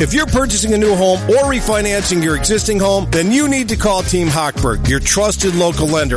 If you're purchasing a new home or refinancing your existing home, then you need to call Team Hochberg, your trusted local lender,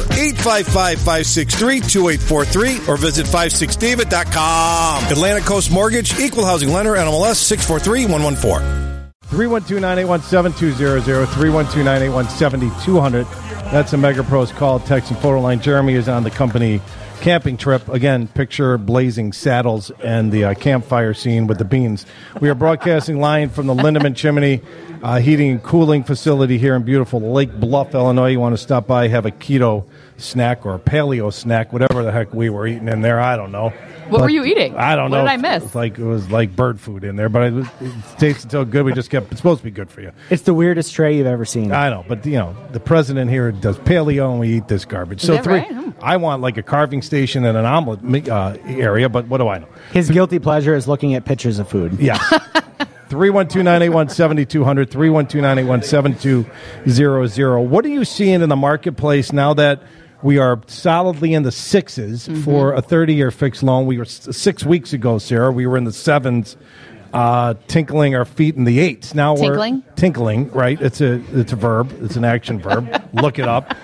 855-563-2843, or visit 56david.com. Atlantic Coast Mortgage, Equal Housing Lender, NMLS 643114. 312-981-7200, 312-981-7200. That's a Mega Pros call, text, and photo line. Jeremy is on the company camping trip. Again, picture blazing saddles and the campfire scene with the beans. We are broadcasting live from the Lindeman Chimney Heating and Cooling Facility here in beautiful Lake Bluff, Illinois. You want to stop by, have a keto snack or a paleo snack, whatever the heck we were eating in there. I don't know. What were you eating? I don't know. What did I miss? It was like bird food in there, but it tasted so good. We just kept. It's supposed to be good for you. It's the weirdest tray you've ever seen. I know, but the president here does paleo, and we eat this garbage. Is that right? I want like a carving station and an omelet area, but what do I know? His guilty pleasure is looking at pictures of food. Yeah. 312-981-7200, 312-981-7200. What are you seeing in the marketplace now that we are solidly in the sixes for a 30-year fixed loan? We were 6 weeks ago, Sarah. We were in the sevens, tinkling our feet in the eights. Now Tinkling? we're tinkling, right? It's a verb. It's an action verb. Look it up.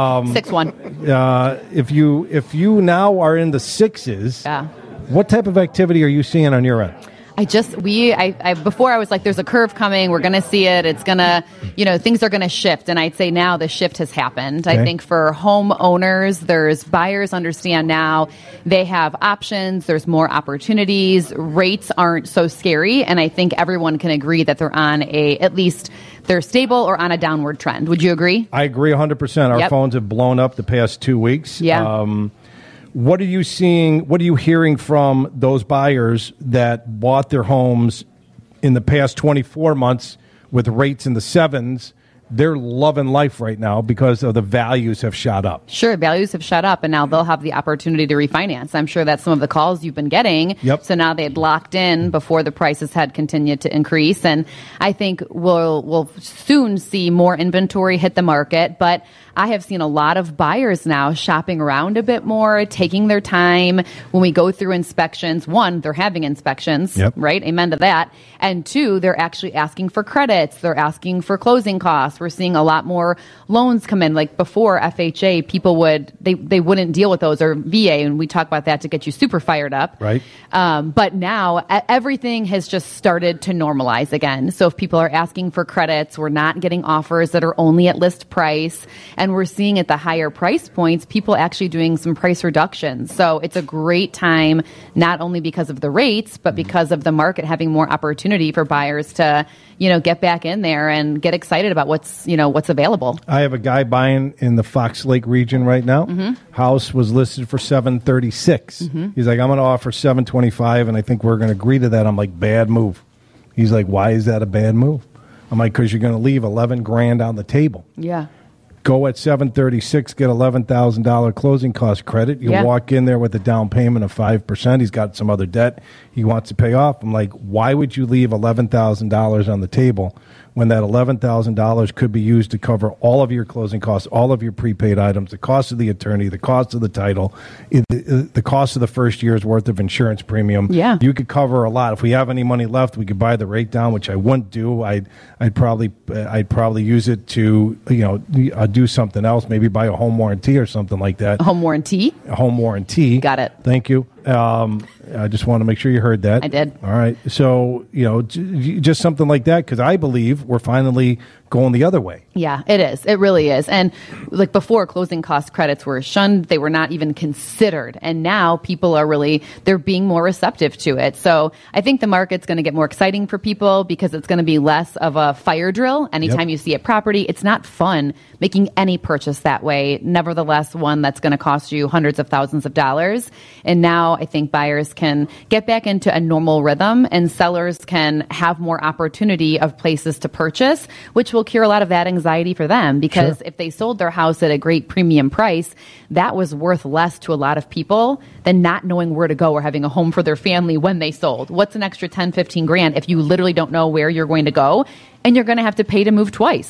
6-1. If you now are in the sixes, Yeah. what type of activity are you seeing on your end? Before I was like, there's a curve coming. We're going to see it. It's going to, things are going to shift. And I'd say now the shift has happened. Okay. I think for homeowners, there's buyers understand now they have options. There's more opportunities. Rates aren't so scary. And I think everyone can agree that they're on at least they're stable or on a downward trend. Would you agree? I agree 100%. Our phones have blown up the past 2 weeks. Yeah. What are you seeing? What are you hearing from those buyers that bought their homes in the past 24 months with rates in the sevens? They're loving life right now because of the values have shot up. Sure, values have shot up, and now they'll have the opportunity to refinance. I'm sure that's some of the calls you've been getting. Yep. So now they had locked in before the prices had continued to increase, and I think we'll soon see more inventory hit the market. But I have seen a lot of buyers now shopping around a bit more, taking their time. When we go through inspections, one, they're having inspections, right? Amen to that. And two, they're actually asking for credits. They're asking for closing costs. We're seeing a lot more loans come in. Like before FHA, people they wouldn't deal with those, or VA, and we talk about that to get you super fired up. Right. But now everything has just started to normalize again. So if people are asking for credits, we're not getting offers that are only at list price. And we're seeing at the higher price points, people actually doing some price reductions. So it's a great time, not only because of the rates, but because of the market having more opportunity for buyers to, get back in there and get excited about what's available. I have a guy buying in the Fox Lake region right now. House was listed for $736. He's like, I'm going to offer $725, and I think we're going to agree to that. I'm like, bad move. He's like, why is that a bad move? I'm like, because you're going to leave $11,000 on the table. Yeah. Go at $736, get $11,000 closing cost credit. You walk in there with a down payment of 5%. He's got some other debt he wants to pay off. I'm like, why would you leave $11,000 on the table when that $11,000 could be used to cover all of your closing costs, all of your prepaid items, the cost of the attorney, the cost of the title, the cost of the first year's worth of insurance premium? Yeah. You could cover a lot. If we have any money left, we could buy the rate down, which I wouldn't do. I'd probably use it to do something else, maybe buy a home warranty or something like that. A home warranty? A home warranty. Got it. Thank you. I just want to make sure you heard that. I did. All right. So, just something like that, because I believe we're finally going the other way. Yeah, it is. It really is. And like before, closing cost credits were shunned. They were not even considered. And now people are they're being more receptive to it. So I think the market's going to get more exciting for people because it's going to be less of a fire drill. Anytime you see a property, it's not fun making any purchase that way. Nevertheless, one that's going to cost you hundreds of thousands of dollars. And now I think buyers can get back into a normal rhythm, and sellers can have more opportunity of places to purchase, which will cure a lot of that anxiety for them, because if they sold their house at a great premium price, that was worth less to a lot of people than not knowing where to go or having a home for their family when they sold. What's an extra 10, 15 grand if you literally don't know where you're going to go and you're going to have to pay to move twice?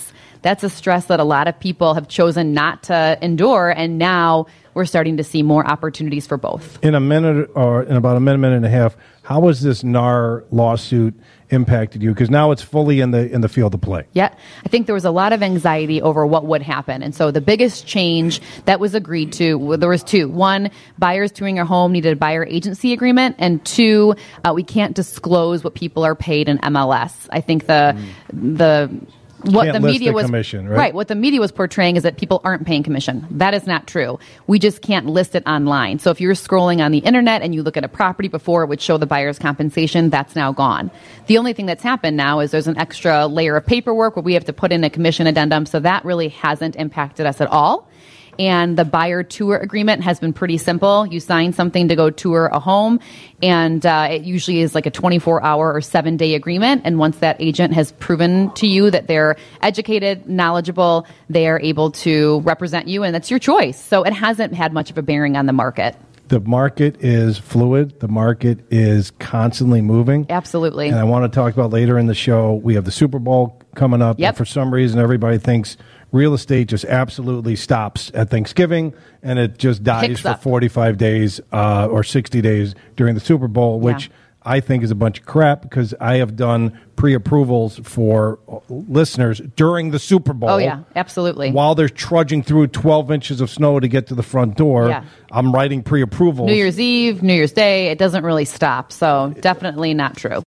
that's a stress that a lot of people have chosen not to endure. And now we're starting to see more opportunities for both. In a minute or in about a minute and a half, how has this NAR lawsuit impacted you? Because now it's fully in the field of play. Yeah, I think there was a lot of anxiety over what would happen. And so the biggest change that was agreed to, well, there was two. One, buyers touring your home needed a buyer agency agreement. And two, we can't disclose what people are paid in MLS. I think what the media was commission, right? What the media was portraying is that people aren't paying commission. That is not true. We just can't list it online. So if you're scrolling on the internet and you look at a property before it would show the buyer's compensation, that's now gone. The only thing that's happened now is there's an extra layer of paperwork where we have to put in a commission addendum. So that really hasn't impacted us at all. And the buyer tour agreement has been pretty simple. You sign something to go tour a home, and it usually is like a 24-hour or 7-day agreement. And once that agent has proven to you that they're educated, knowledgeable, they are able to represent you, and that's your choice. So it hasn't had much of a bearing on the market. The market is fluid. The market is constantly moving. Absolutely. And I want to talk about later in the show, we have the Super Bowl coming up. Yep. And for some reason, everybody thinks real estate just absolutely stops at Thanksgiving, and it just dies for 45 days or 60 days during the Super Bowl, which I think is a bunch of crap, because I have done pre-approvals for listeners during the Super Bowl. Oh, yeah, absolutely. While they're trudging through 12 inches of snow to get to the front door, I'm writing pre-approvals. New Year's Eve, New Year's Day, it doesn't really stop. So definitely not true.